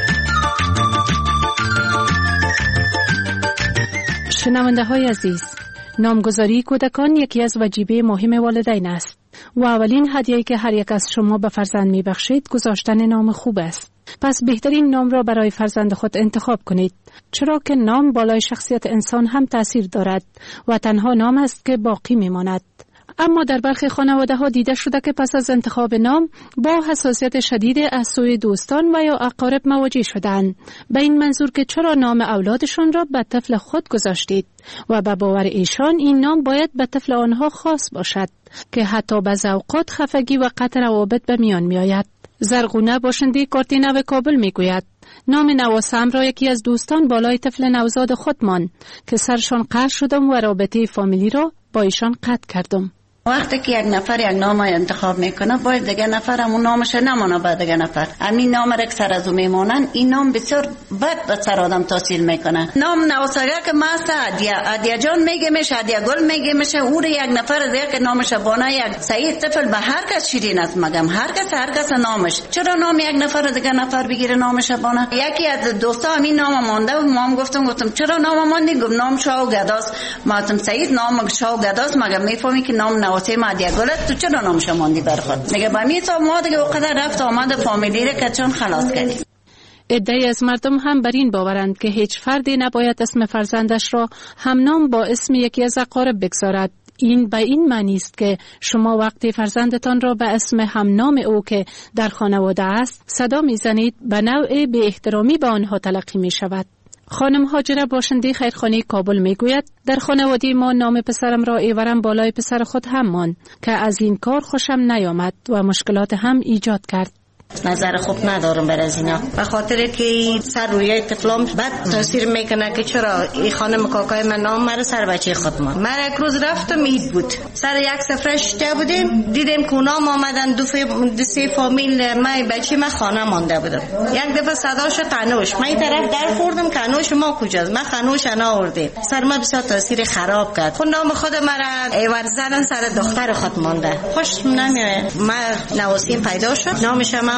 شنونده های عزیز، نامگذاری کودکان یکی از وجیبه مهم والدین است و اولین هدیه‌ای که هر یک از شما به فرزند می بخشید گذاشتن نام خوب است. پس بهترین نام را برای فرزند خود انتخاب کنید، چرا که نام بالای شخصیت انسان هم تأثیر دارد و تنها نام است که باقی میماند. اما در برخی خانواده ها دیده شده که پس از انتخاب نام با حساسیت شدید از سوی دوستان و یا اقارب مواجه شدند، به این منظور که چرا نام اولادشان را به طفل خود گذاشتید و به باور ایشان این نام باید به طفل آنها خاص باشد که حتی بعضی اوقات خفگی و قطع روابط به میان می آید. زرغونه باشنده کارت نو کابل می گوید نام نواسم را یکی از دوستان بالای طفل نوزاد خود ماند که سرشان قهر شدم و رابطه فامیلی را با ایشان قطع کردم. وقتی که یک نفر یک نام انتخاب میکنه باید دیگه نفر همون نامش نمونه به دیگه نفر. همین نام را که سر از او میمونن، این نام بسیار بد به سر آدم تاثیر میکنه. نام نواسگه که ماست عدیه جان میگه میشه، عدیه گل میگه میشه، او را یک نفر دیگه که نامش بانه یک سعید طفل به هر کس شیرین است مگم هر کس نامش. چرا نام یک نفر دیگه نفر بگیره نامش بانه؟ یکی از دوستا همین نام مونده و ما گفتم چرا نام ماندی؟ گفت نام شاه گداست. ما گفتم سعید نام شاه گداست مگم میفهمی که نام واسه ما دیگه گلت تو چرا نامش ماندی بر خود؟ میگه با میسا ما دیگه وقت رفت آمد فامیلی را که چون خلاص کردیم. عده‌ای از مردم هم بر این باورند که هیچ فردی نباید اسم فرزندش را همنام با اسم یکی از اقارب بگذارد. این به این معنی است که شما وقتی فرزندتان را به اسم همنام او که در خانواده است صدا میزنید، به نوع بی احترامی به آنها تلقی می شود. خانم هاجره باشنده خیرخانه کابل میگوید در خانواده ما نام پسرم را ایورم بالای پسر خود هم ماند که از این کار خوشم نیامد و مشکلات هم ایجاد کرد. نظر خوب ندارم بر از اینا، به خاطر که سر روی طفلام بد تاثیر میکنه که چرا این خانم کاکای من نام مرا سر بچه خود ما. من یک روز رفتم عید بود، سر یک سفره شده بودیم، دیدیم که نام آمدن دو سه فامیل من بچه من خانه مانده بودم. یک دفعه صداش قنوش، من این طرف در خوردم قنوش ما کجاست؟ من قنوش انا آوردم. سر ما بسیار تاثیر خراب کرد. خود نام خود مرا ایور زدن سر دختر خود مانده. خوش نمیاد. من نواسیم پیدا شد، نامش من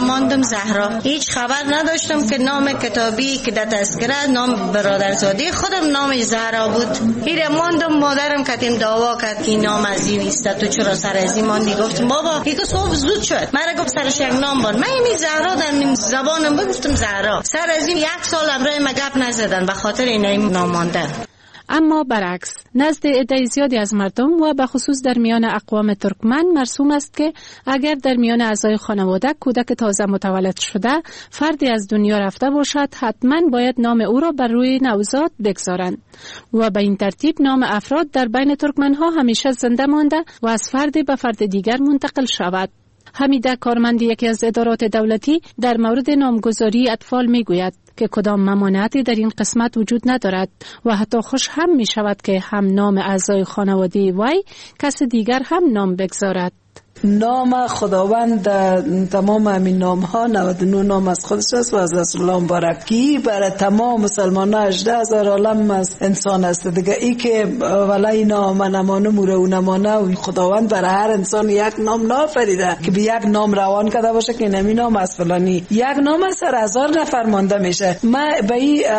ماندم زهرا. هیچ خبر نداشتم که نام کتابی که در تذکره نام برادرزاده خودم نام زهرا بود. هیره ماندم، مادرم کتیم دعوا کرد که نام از این است، تو چرا سر از این ماندی؟ گفتم بابا یک صبح زود شد، مرا گفت سرش یک نام بان، من این زهرا در من زبانم گفتم زهرا. سر از این 1 سال امرای ما گپ نزدن به خاطر این نام ماندن. اما برعکس نزد عده زیادی از مردم و به خصوص در میان اقوام ترکمن مرسوم است که اگر در میان اعضای خانواده کودک تازه متولد شده فردی از دنیا رفته باشد، حتما باید نام او را بر روی نوزاد بگذارند و به این ترتیب نام افراد در بین ترکمن ها همیشه زنده مانده و از فردی به فرد دیگر منتقل شود. حمیده کارمند یکی از ادارات دولتی در مورد نامگذاری اطفال می گوید که کدام ممانعتی در این قسمت وجود ندارد و حتی خوش هم می شود که هم نام اعضای خانواده وی کس دیگر هم نام بگذارد. نام خداوند تمام همین نام ها 99 نام از خودش است و از رسول الله مبارکی برای تمام مسلمان ها 18,000 عالم از انسان است دیگه. ای که ولی نام نمانه موره و نمانه و خداوند برای هر انسان یک نام نافریده که به یک نام روان کرده باشه که نمی نام از فلانی. یک نام از سر 1000 نفر مانده میشه. من به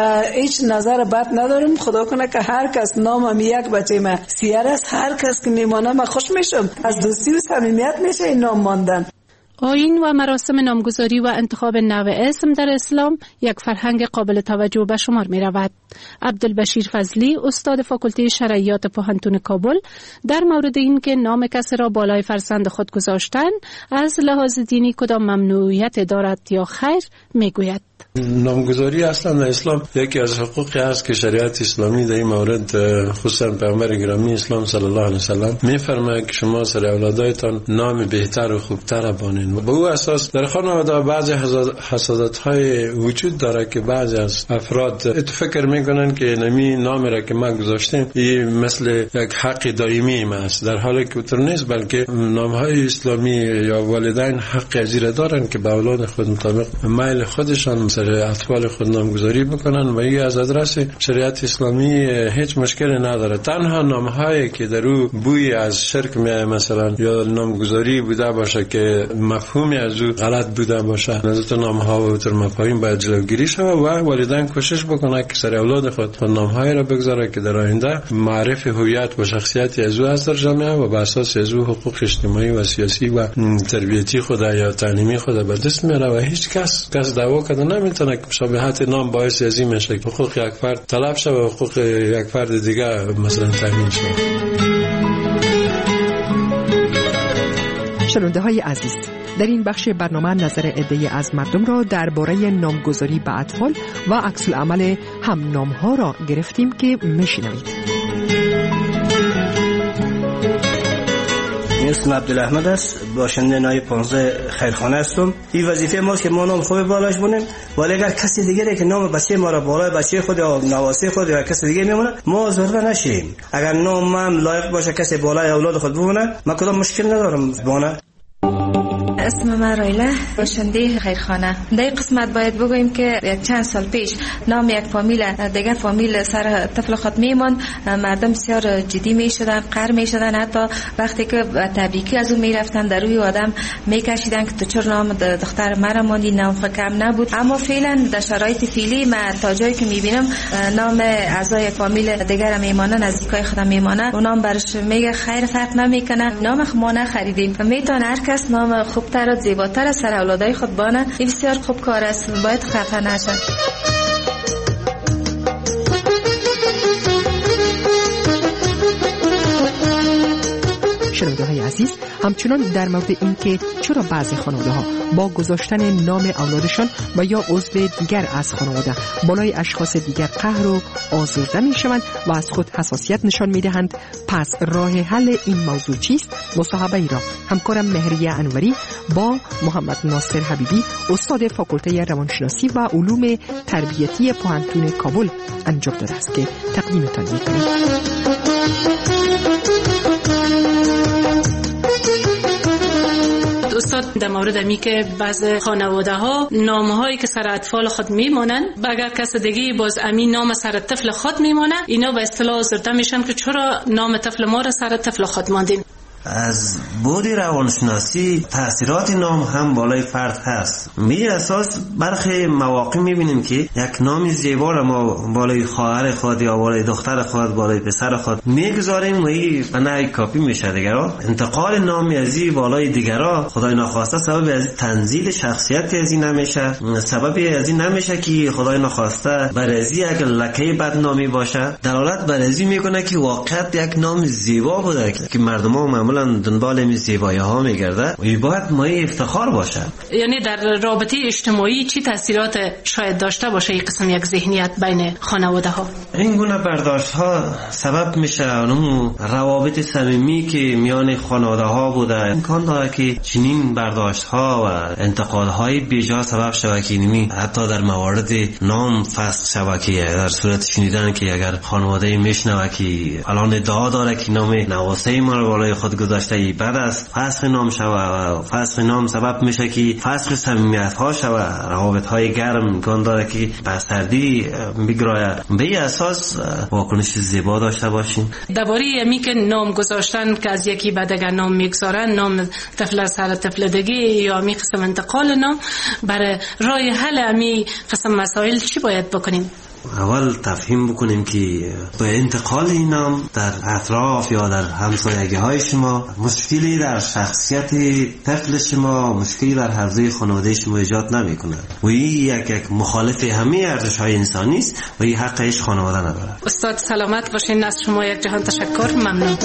هیچ نظر بد ندارم. خدا کنه که هر کس نامم یک بچه من سیر است، هر کس که میمانه من خوش میشم. از دوستی و صمیمیت میشه این نام ماندن. آیین و مراسم نامگذاری و انتخاب نوع اسم در اسلام یک فرهنگ قابل توجه به شمار می رود. عبدالبشیر فضلی استاد فاکولته شرعیات پوهنتون کابل در مورد این که نام کسی را بالای فرزند خود گذاشتن از لحاظ دینی کدام ممنوعیت دارد یا خیر می گوید. نامگذاری اصلا در اسلام یکی از حقوقی است که شریعت اسلامی در این مورد خصوصا پیامبر گرامی اسلام صلی الله علیه وسلم میفرماید که شما سر اولادایتان نام بهتر و خوبتر بانید. به او اساس در خانواده بعضی حسادت‌های وجود داره که بعضی از افراد فکر میکنن که نمی نام را که ما گذاشتیم این مثل یک حق دائمی است، در حالی که اونطور نیست، بلکه نام‌های اسلامی یا والدین حق ازیر دارن که به اولاد خود مطابق میل خودشان سر اطفال خود نامگذاری بکنن و این از ادرس شریعت اسلامی هیچ مشکلی نداره. تنها نام‌هایی که در او بوی از شرک میاد مثلا یا نامگذاری بوده باشه که مفهومی از او غلط بوده باشه، از نام‌ها و تر مفاهیم باید جلوگیری شود و والدین کوشش بکنه که سر اولاد خود نام‌های را بگذاره که در آینده معرف هویت و شخصیت از او از در جامعه و بر اساس از او حقوق اجتماعی و سیاسی و تربیتی خود یا تعلیمی خود به دست میاره و هیچ کس دعوا کرده نمیتونه که مشابهت نام باعث عظیم میشه که حقوق یک فرد طلب شه و حقوق یک فرد دیگه مثلا تامین شه. شنونده های عزیز، در این بخش برنامه نظر عده‌ای از مردم را درباره نامگذاری به اطفال و عکس العمل هم نام ها را گرفتیم که میشنوید. اسم عبدالاحمد است، باشنده نای 15 خیرخانه هستم. این وظیفه ماست که ما نام خوب بالاش بونیم، ولی اگر کسی دیگری که نام بچه ما را بالای بچه خود یا نواسه خود یا کسی دیگه میمونه ما آزرده نشیم. اگر نامم لایق باشه کسی بالای اولاد خود بمونه من کدام مشکل ندارم بونه. اسم من رایله، باشنده خیرخانه. در این قسمت باید بگوییم که چند سال پیش نام یک فامیل دیگر فامیل سر طفل خود میمون، مردم بسیار جدی میشدن، قهر میشدن، حتی وقتی که تبریکی از اون میرفتن در روی آدم میکشیدن که تو چرا نام دختر مرا ماندی، نام خود کم نبود. اما فعلا در شرایط فعلی من تا جایی که میبینم نام اعضای فامیل دیگر میمانن، نزدیکای خودم میمانن، اونام برش میگه خیر فرق نمیکنه، نام ما نخریدیم. میتونه هر کس نام خوبتر و زیباتر سر اولادای خود بانه. این بسیار خوب کار است، باید خفه نشن. شنونده های عزیز، همچنان در مورد این که چرا بعضی خانواده ها با گذاشتن نام اولادشان و یا عضو دیگر از خانواده بالای اشخاص دیگر قهر و آزرده می شوند و از خود حساسیت نشان می دهند، پس راه حل این موضوع چیست؟ مصاحبه ای را همکارم مهریه انوری با محمد ناصر حبیبی استاد فاکولته روانشناسی و علوم تربیتی پوهنتون کابل انجام داده است که تقدیمتان می کنیم. استاد در مورد می که بعض خانواده ها نام هایی که سر اطفال خود میمونن و اگر کس دیگه باز امین نام سر طفل خود میمونه، اینا به اصطلاح آزرده میشن که چرا نام طفل ما را سر طفل خود ماندین. از بود روانشناسی تاثیرات نام هم بالای فرد هست. می اساس برخی مواقع میبینیم که یک نام زیبا را ما بالای خواهر خود یا بالای دختر خود، بالای پسر خود میگذاریم و این بنای کاپی میشه دیگرها. انتقال نامی از این بالای دیگرها خدای ناخواسته سبب از تنزیل شخصیت از این نمیشه، سبب از این نمیشه که خدای ناخواسته برازی اگر لکه بدنامی باشه، دلالت برازی میکنه که واقعا یک نام زیبا بوده که مردم ها معمولا دنبال این زیبایی ها میگرده و این باید مایه افتخار باشه. یعنی در رابطه اجتماعی چی تاثیرات شاید داشته باشه این قسم یک ذهنیت بین خانواده ها؟ این گونه برداشت ها سبب میشه اون روابط صمیمی که میان خانواده ها بوده امکان داره که چنین برداشت ها و انتقاد های بیجا سبب شود که حتی در موارد نام فسخ شود که در صورت شنیدن که اگر خانواده میشنوه که الان ادعا داره که نام نواسه ما رو بالای خود گذاشته ای بد است، فسخ نام شود و فسخ نام سبب میشه که فسخ صمیمیت ها شود، روابط های گرم امکان داره که به سردی بگراید. به اساس واکنش زیبا داشته باشیم. درباره می که نام گذاشتن که از یکی به دیگر نام میگذارن، نام طفل سر طفل دیگه یا می قسم انتقال نام، برای راه حل امی قسم مسائل چی باید بکنیم؟ اول تفهیم بکنیم که با انتقال این نام در اطراف یا در همسایگی های شما مشکلی در شخصیت طفل شما، مشکلی در حوزه خانواده شما ایجاد نمی کنه و این یک مخالف همه ارزش های انسانی است و این حقش خانواده نداره. استاد سلامت باشین، از شما یک جهان تشکر، ممنون.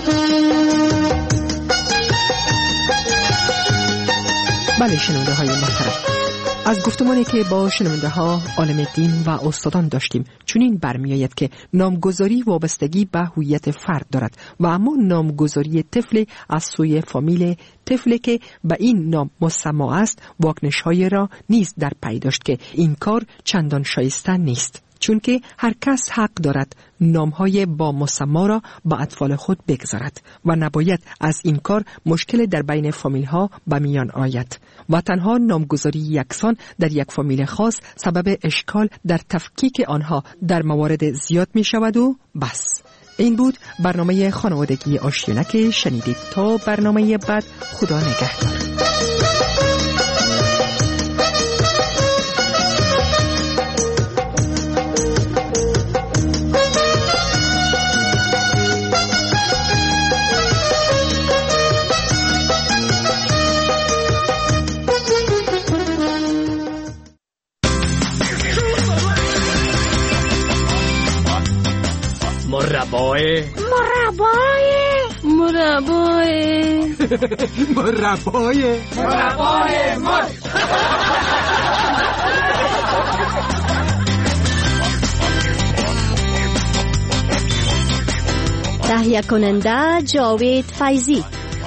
بله شنونده های محترم، از گفتمانی که با شنونده ها عالم دین و استادان داشتیم چنین برمیآید که نامگذاری وابستگی به هویت فرد دارد و اما نامگذاری طفل از سوی فامیل طفل که به این نام مسما است واکنش‌های را نیز در پی داشت که این کار چندان شایسته نیست، چون که هر کس حق دارد نامهای با مسما را با اطفال خود بگذارد و نباید از این کار مشکل در بین فامیل ها به میان آید و تنها نامگذاری یکسان در یک فامیل خاص سبب اشکال در تفکیک آنها در موارد زیاد می شود و بس. این بود برنامه خانوادگی آشیانه که شنیدید. تا برنامه بعد، خدا نگهدار. مربای مار. تهیه کننده جاوید فیضی.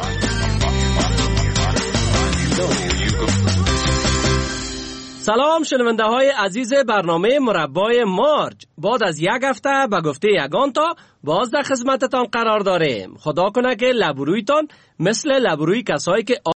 سلام شنونده های عزیز برنامه مربای مارج. بعد از یک هفته به گفته یگانتا باز در خدمتتان قرار داریم. خدا کنه که لبرویتان مثل لبروی کسایی که